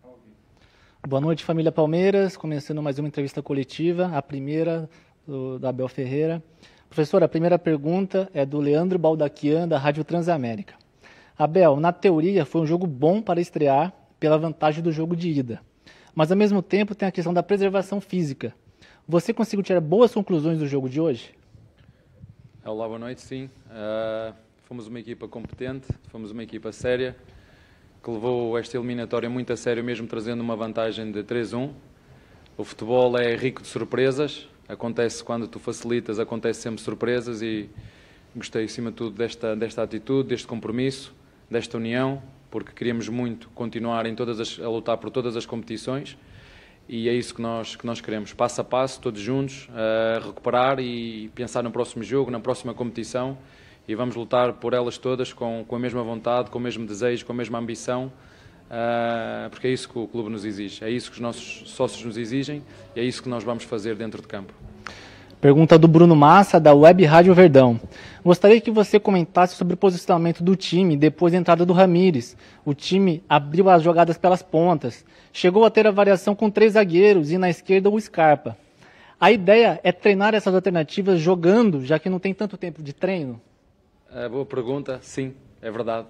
Boa noite, família Palmeiras. Começando mais uma entrevista coletiva, a primeira da Abel Ferreira. Professor, a primeira pergunta é do Leandro Baldaquian, da Rádio Transamérica. Abel, na teoria foi um jogo bom para estrear pela vantagem do jogo de ida, mas ao mesmo tempo tem a questão da preservação física. Você conseguiu tirar boas conclusões do jogo de hoje? Olá, boa noite, sim. Fomos uma equipa competente, fomos uma equipa séria, que levou esta eliminatória muito a sério, mesmo trazendo uma vantagem de 3-1. O futebol é rico de surpresas, acontece quando tu facilitas, acontece sempre surpresas e gostei, acima de tudo, desta atitude, deste compromisso, desta união, porque queríamos muito continuar a lutar por todas as competições e é isso que nós queremos, passo a passo, todos juntos, recuperar e pensar no próximo jogo, na próxima competição. E vamos lutar por elas todas com a mesma vontade, com o mesmo desejo, com a mesma ambição, porque é isso que o clube nos exige, é isso que os nossos sócios nos exigem e é isso que nós vamos fazer dentro de campo. Pergunta do Bruno Massa, da Web Rádio Verdão. Gostaria que você comentasse sobre o posicionamento do time depois da entrada do Ramires. O time abriu as jogadas pelas pontas, chegou a ter a variação com 3 zagueiros e na esquerda o Scarpa. A ideia é treinar essas alternativas jogando, já que não tem tanto tempo de treino? Boa pergunta, sim, é verdade.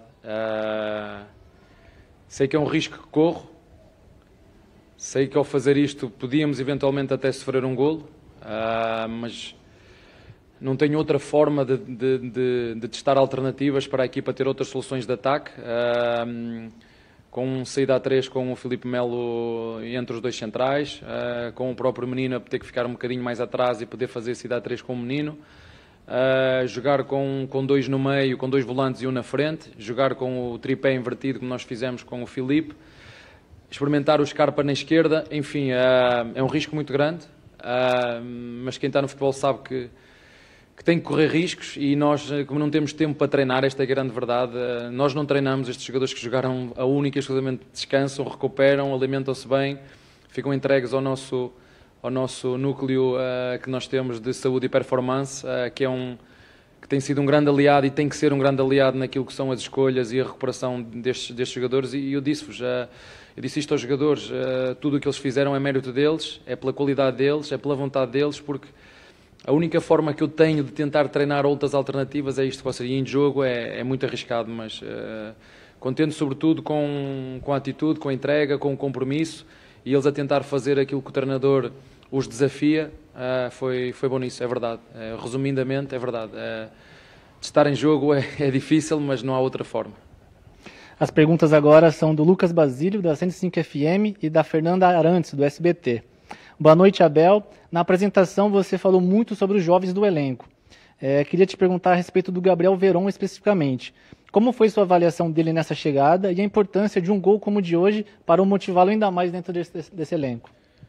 Sei que é um risco que corro, sei que ao fazer isto podíamos eventualmente até sofrer um golo, mas não tenho outra forma de testar alternativas para a equipa ter outras soluções de ataque. Com saída a 3 com o Filipe Melo entre os dois centrais, com o próprio Menino a ter que ficar um bocadinho mais atrás e poder fazer saída a 3 com o Menino. Jogar com 2 no meio, com 2 volantes e um na frente, jogar com o tripé invertido como nós fizemos com o Filipe, experimentar o Scarpa na esquerda, enfim, é um risco muito grande, mas quem está no futebol sabe que tem que correr riscos e nós, como não temos tempo para treinar, esta é a grande verdade, nós não treinamos, estes jogadores que jogaram a única e exclusivamente descansam, recuperam, alimentam-se bem, ficam entregues ao nosso núcleo que nós temos de saúde e performance, que tem sido um grande aliado e tem que ser um grande aliado naquilo que são as escolhas e a recuperação destes jogadores. E eu disse-vos, eu disse isto aos jogadores, tudo o que eles fizeram é mérito deles, é pela qualidade deles, é pela vontade deles, porque a única forma que eu tenho de tentar treinar outras alternativas é isto que vocês, e em jogo é muito arriscado, mas contente sobretudo com a atitude, com a entrega, com o compromisso, e eles a tentar fazer aquilo que o treinador os desafia, foi bom nisso, é verdade. Resumidamente, é verdade. Estar em jogo é difícil, mas não há outra forma. As perguntas agora são do Lucas Basílio, da 105 FM, e da Fernanda Arantes, do SBT. Boa noite, Abel. Na apresentação você falou muito sobre os jovens do elenco. Queria te perguntar a respeito do Gabriel Veron especificamente. Como foi sua avaliação dele nessa chegada e a importância de um gol como o de hoje para o motivá-lo ainda mais dentro desse elenco?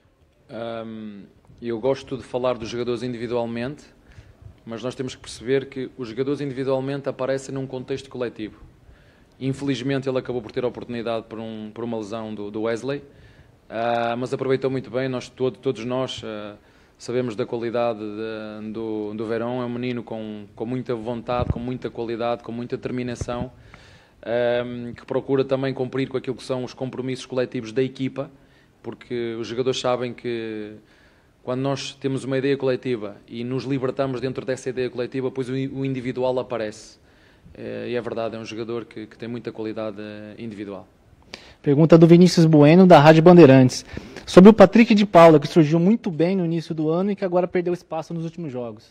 Eu gosto de falar dos jogadores individualmente, mas nós temos que perceber que os jogadores individualmente aparecem num contexto coletivo. Infelizmente ele acabou por ter a oportunidade por uma lesão do Wesley, mas aproveitou muito bem. Todos nós sabemos da qualidade do Verón. É um menino com muita vontade, com muita qualidade, com muita determinação, que procura também cumprir com aquilo que são os compromissos coletivos da equipa, porque os jogadores sabem que quando nós temos uma ideia coletiva e nos libertamos dentro dessa ideia coletiva, pois o individual aparece. E é verdade, é um jogador que tem muita qualidade individual. Pergunta do Vinícius Bueno, da Rádio Bandeirantes. Sobre o Patrick de Paula, que surgiu muito bem no início do ano e que agora perdeu espaço nos últimos jogos.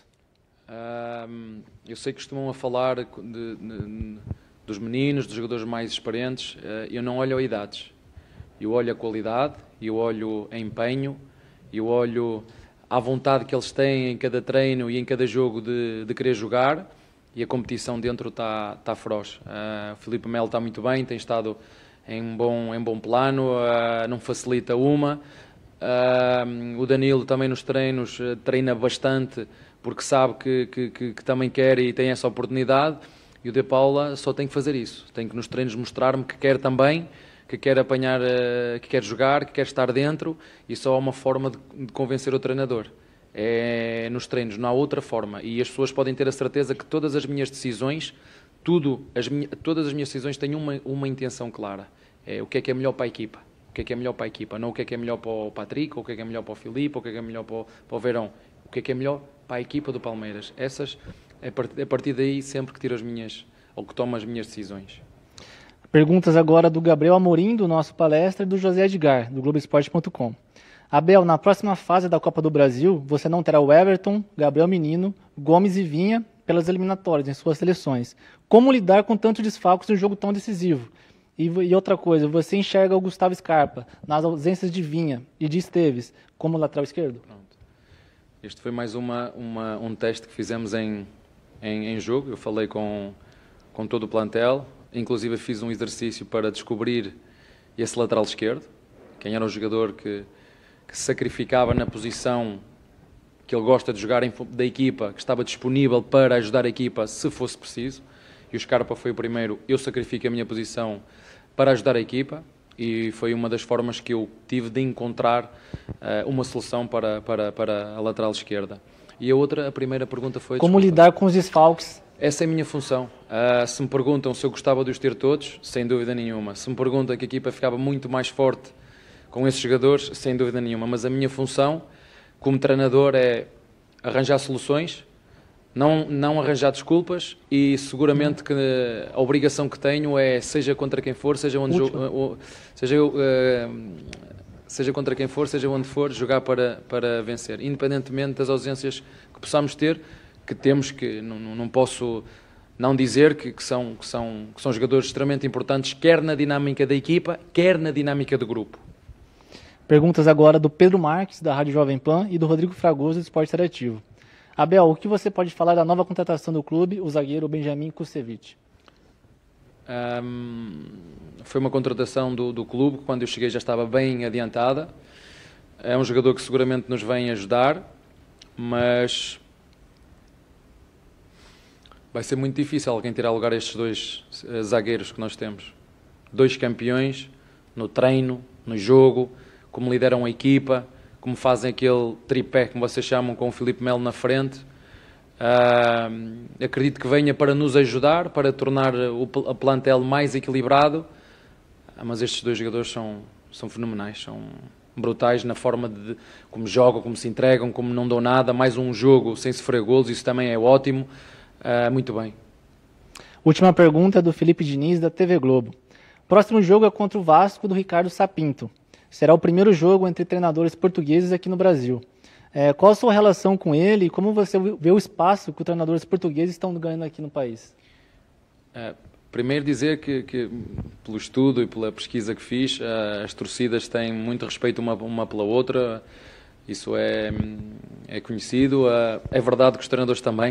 Eu sei que costumam a falar dos meninos, dos jogadores mais experientes. Eu não olho a idades. Eu olho a qualidade, eu olho a empenho, eu olho à vontade que eles têm em cada treino e em cada jogo de querer jogar, e a competição dentro está feroz. O Filipe Melo está muito bem, tem estado em bom plano, não facilita uma. O Danilo também nos treinos treina bastante porque sabe que também quer e tem essa oportunidade, e o De Paula só tem que fazer isso, tem que nos treinos mostrar-me que quer também, que quer apanhar, que quer jogar, que quer estar dentro, e só há uma forma de convencer o treinador. É nos treinos, não há outra forma, e as pessoas podem ter a certeza que todas as minhas decisões, todas as minhas decisões têm uma intenção clara, é o que é melhor para a equipa. que é melhor para a equipa, não o que é melhor para o Patrick, ou o que é melhor para o Filipe, ou o que é melhor para o Verón, o que é melhor para a equipa do Palmeiras. Essas, a partir daí, sempre que tiro ou que tomo as minhas decisões. Perguntas agora do Gabriel Amorim, do nosso palestra, e do José Edgar, do Globoesporte.com. Abel, na próxima fase da Copa do Brasil, você não terá o Everton, Gabriel Menino, Gomes e Vinha pelas eliminatórias em suas seleções. Como lidar com tantos desfalques em um jogo tão decisivo? E outra coisa, você enxerga o Gustavo Scarpa nas ausências de Vinha e de Esteves como lateral esquerdo? Pronto. Este foi mais um teste que fizemos em jogo. Eu falei com todo o plantel, inclusive fiz um exercício para descobrir esse lateral esquerdo, quem era o jogador que se sacrificava na posição que ele gosta de jogar da equipa, que estava disponível para ajudar a equipa se fosse preciso. E o Scarpa foi o primeiro, eu sacrifico a minha posição para ajudar a equipa, e foi uma das formas que eu tive de encontrar uma solução para a lateral esquerda. E a primeira pergunta foi... Como lidar com os desfalques? Essa é a minha função. Se me perguntam se eu gostava de os ter todos, sem dúvida nenhuma. Se me perguntam que a equipa ficava muito mais forte com esses jogadores, sem dúvida nenhuma. Mas a minha função como treinador é arranjar soluções, não arranjar desculpas, e seguramente que a obrigação que tenho é, seja contra quem for, seja contra quem for, seja onde for, jogar para vencer, independentemente das ausências que possamos ter, que temos, que não posso não dizer que são jogadores extremamente importantes, quer na dinâmica da equipa, quer na dinâmica do grupo. Perguntas agora do Pedro Marques, da Rádio Jovem Pan, e do Rodrigo Fragoso, do Esporte Interativo. Abel, o que você pode falar da nova contratação do clube, o zagueiro Benjamin Kusevich? Foi uma contratação do clube, que quando eu cheguei já estava bem adiantada. É um jogador que seguramente nos vem ajudar, mas vai ser muito difícil alguém tirar lugar a estes dois zagueiros que nós temos. Dois campeões no treino, no jogo, como lideram a equipa, como fazem aquele tripé, como vocês chamam, com o Filipe Melo na frente. Acredito que venha para nos ajudar, para tornar o plantel mais equilibrado, mas estes dois jogadores são fenomenais, são brutais na forma de como jogam, como se entregam, como não dão nada. Mais um jogo sem sofrer golos, isso também é ótimo. Muito bem. Última pergunta do Felipe Diniz, da TV Globo. Próximo jogo é contra o Vasco, do Ricardo Sapinto. Será o primeiro jogo entre treinadores portugueses aqui no Brasil. Qual a sua relação com ele e como você vê o espaço que os treinadores portugueses estão ganhando aqui no país? Primeiro dizer que pelo estudo e pela pesquisa que fiz, as torcidas têm muito respeito uma pela outra, isso é conhecido. É verdade que os treinadores também.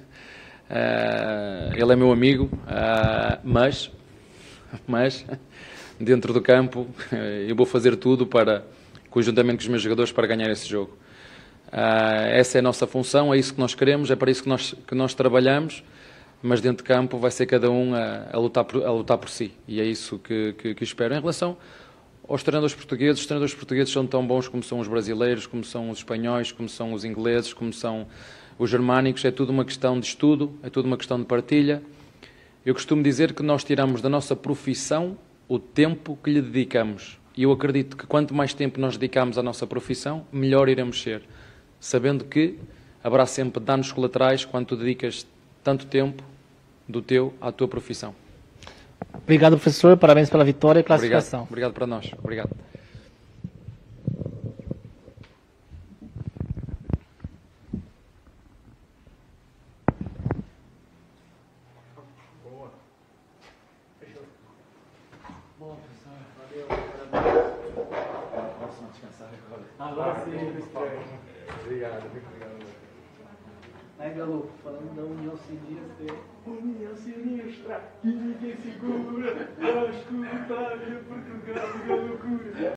Ele é meu amigo, mas dentro do campo eu vou fazer tudo conjuntamente com os meus jogadores, para ganhar esse jogo. Essa é a nossa função, é isso que nós queremos, é para isso que nós trabalhamos, mas dentro de campo vai ser cada um a lutar por si, e é isso que espero. Em relação aos treinadores portugueses, os treinadores portugueses são tão bons como são os brasileiros, como são os espanhóis, como são os ingleses, como são os germânicos. É tudo uma questão de estudo, é tudo uma questão de partilha. Eu costumo dizer que nós tiramos da nossa profissão o tempo que lhe dedicamos. E eu acredito que quanto mais tempo nós dedicamos à nossa profissão, melhor iremos ser. Sabendo que haverá sempre danos colaterais quando tu dedicas tanto tempo à tua profissão. Obrigado, professor. Parabéns pela vitória e classificação. Obrigado para nós. Obrigado. Bom, professor, valeu, parabéns. Posso descansar agora? Agora sim, obrigado, muito obrigado. Aí, Galo, falando da União Sinistra, União Sinistra, que ninguém segura, Vasco, Itália, Portugal, que loucura.